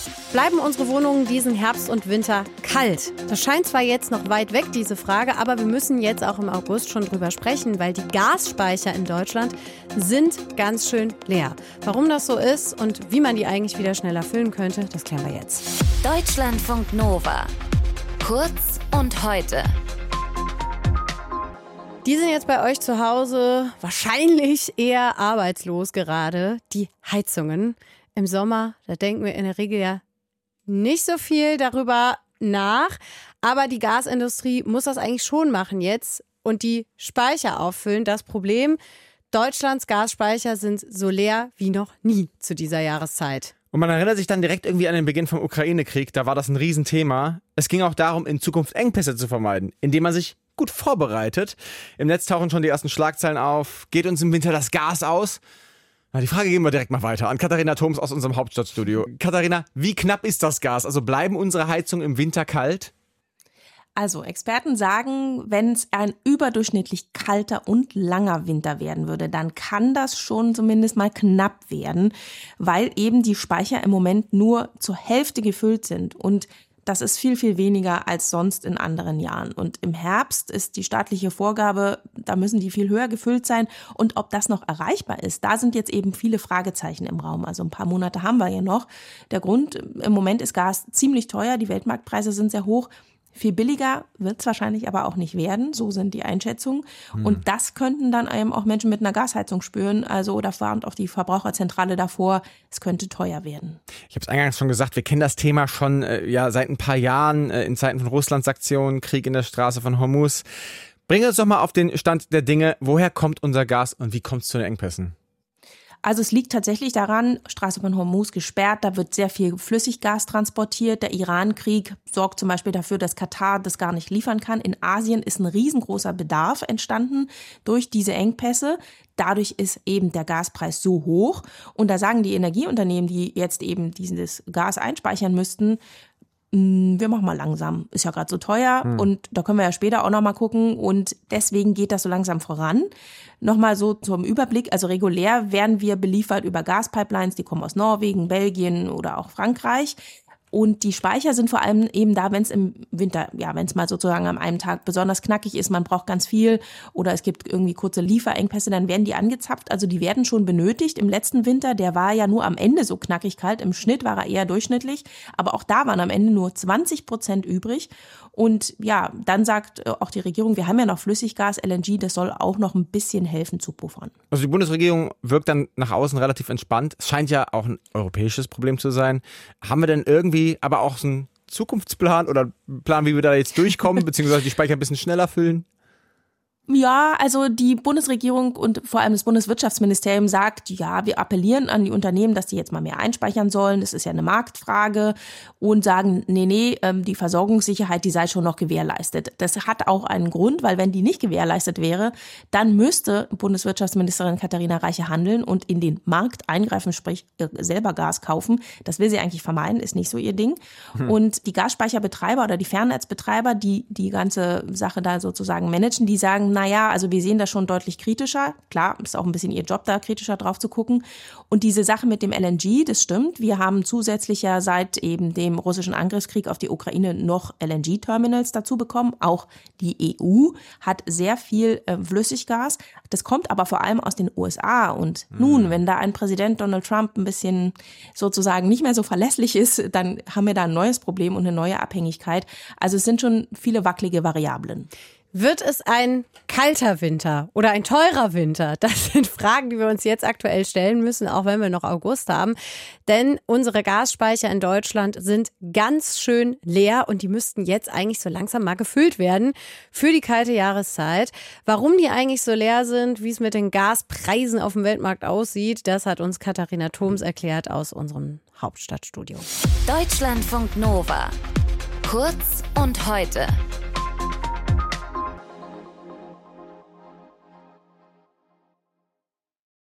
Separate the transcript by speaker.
Speaker 1: Bleiben unsere Wohnungen diesen Herbst und Winter kalt? Das scheint zwar jetzt noch weit weg, diese Frage, aber wir müssen jetzt auch im August schon drüber sprechen, weil die Gasspeicher in Deutschland sind ganz schön leer. Warum das so ist und wie man die eigentlich wieder schneller füllen könnte, das klären wir jetzt.
Speaker 2: Deutschlandfunk Nova. Kurz und heute.
Speaker 1: Die sind jetzt bei euch zu Hause wahrscheinlich eher arbeitslos gerade. Die Heizungen im Sommer, da denken wir in der Regel ja nicht so viel darüber nach. Aber die Gasindustrie muss das eigentlich schon machen jetzt und die Speicher auffüllen. Das Problem, Deutschlands Gasspeicher sind so leer wie noch nie zu dieser Jahreszeit.
Speaker 3: Und man erinnert sich dann direkt irgendwie an den Beginn vom Ukraine-Krieg. Da war das ein Riesenthema. Es ging auch darum, in Zukunft Engpässe zu vermeiden, indem man sich gut vorbereitet. Im Netz tauchen schon die ersten Schlagzeilen auf. Geht uns im Winter das Gas aus? Na, die Frage geben wir direkt mal weiter an Katharina Thoms aus unserem Hauptstadtstudio. Katharina, wie knapp ist das Gas? Also bleiben unsere Heizungen im Winter kalt?
Speaker 4: Also Experten sagen, wenn es ein überdurchschnittlich kalter und langer Winter werden würde, dann kann das schon zumindest mal knapp werden, weil eben die Speicher im Moment nur zur Hälfte gefüllt sind und das ist viel, viel weniger als sonst in anderen Jahren. Und im Herbst ist die staatliche Vorgabe, da müssen die viel höher gefüllt sein. Und ob das noch erreichbar ist, da sind jetzt eben viele Fragezeichen im Raum. Also ein paar Monate haben wir ja noch. Der Grund, im Moment ist Gas ziemlich teuer, die Weltmarktpreise sind sehr hoch. Viel billiger wird es wahrscheinlich aber auch nicht werden, so sind die Einschätzungen. Und das könnten dann eben auch Menschen mit einer Gasheizung spüren. Also da warnt auch die Verbraucherzentrale davor, es könnte teuer werden.
Speaker 3: Ich habe es eingangs schon gesagt, wir kennen das Thema schon seit ein paar Jahren in Zeiten von Russlands-Aktionen, Krieg in der Straße von Hormuz. Bring uns doch mal auf den Stand der Dinge. Woher kommt unser Gas und wie kommt es zu den Engpässen?
Speaker 4: Also es liegt tatsächlich daran, Straße von Hormuz gesperrt, da wird sehr viel Flüssiggas transportiert. Der Iran-Krieg sorgt zum Beispiel dafür, dass Katar das gar nicht liefern kann. In Asien ist ein riesengroßer Bedarf entstanden durch diese Engpässe. Dadurch ist eben der Gaspreis so hoch. Und da sagen die Energieunternehmen, die jetzt eben dieses Gas einspeichern müssten, wir machen mal langsam, ist ja gerade so teuer und da können wir ja später auch nochmal gucken und deswegen geht das so langsam voran. Nochmal so zum Überblick, also regulär werden wir beliefert über Gaspipelines, die kommen aus Norwegen, Belgien oder auch Frankreich. Und die Speicher sind vor allem eben da, wenn es im Winter, wenn es mal sozusagen an einem Tag besonders knackig ist, man braucht ganz viel oder es gibt irgendwie kurze Lieferengpässe, dann werden die angezapft. Also die werden schon benötigt. Im letzten Winter, der war ja nur am Ende so knackig kalt. Im Schnitt war er eher durchschnittlich. Aber auch da waren am Ende nur 20% übrig. Und ja, dann sagt auch die Regierung, wir haben ja noch Flüssiggas, LNG, das soll auch noch ein bisschen helfen zu puffern.
Speaker 3: Also die Bundesregierung wirkt dann nach außen relativ entspannt. Es scheint ja auch ein europäisches Problem zu sein. Haben wir denn irgendwie aber auch so einen Zukunftsplan oder einen Plan, wie wir da jetzt durchkommen, beziehungsweise die Speicher ein bisschen schneller füllen?
Speaker 4: Ja, also die Bundesregierung und vor allem das Bundeswirtschaftsministerium sagt, ja, wir appellieren an die Unternehmen, dass die jetzt mal mehr einspeichern sollen. Das ist ja eine Marktfrage und sagen, nee, die Versorgungssicherheit, die sei schon noch gewährleistet. Das hat auch einen Grund, weil wenn die nicht gewährleistet wäre, dann müsste Bundeswirtschaftsministerin Katharina Reiche handeln und in den Markt eingreifen, sprich selber Gas kaufen. Das will sie eigentlich vermeiden, ist nicht so ihr Ding. Und die Gasspeicherbetreiber oder die Fernnetzbetreiber, die die ganze Sache da sozusagen managen, die sagen, naja, also wir sehen das schon deutlich kritischer. Klar, ist auch ein bisschen ihr Job da, kritischer drauf zu gucken. Und diese Sache mit dem LNG, das stimmt. Wir haben zusätzlich ja seit eben dem russischen Angriffskrieg auf die Ukraine noch LNG-Terminals dazu bekommen. Auch die EU hat sehr viel Flüssiggas. Das kommt aber vor allem aus den USA. Und nun, wenn da ein Präsident Donald Trump ein bisschen sozusagen nicht mehr so verlässlich ist, dann haben wir da ein neues Problem und eine neue Abhängigkeit. Also es sind schon viele wackelige Variablen.
Speaker 1: Wird es ein kalter Winter oder ein teurer Winter? Das sind Fragen, die wir uns jetzt aktuell stellen müssen, auch wenn wir noch August haben. Denn unsere Gasspeicher in Deutschland sind ganz schön leer und die müssten jetzt eigentlich so langsam mal gefüllt werden für die kalte Jahreszeit. Warum die eigentlich so leer sind, wie es mit den Gaspreisen auf dem Weltmarkt aussieht, das hat uns Katharina Thoms erklärt aus unserem Hauptstadtstudio.
Speaker 2: Deutschlandfunk Nova. Kurz und heute.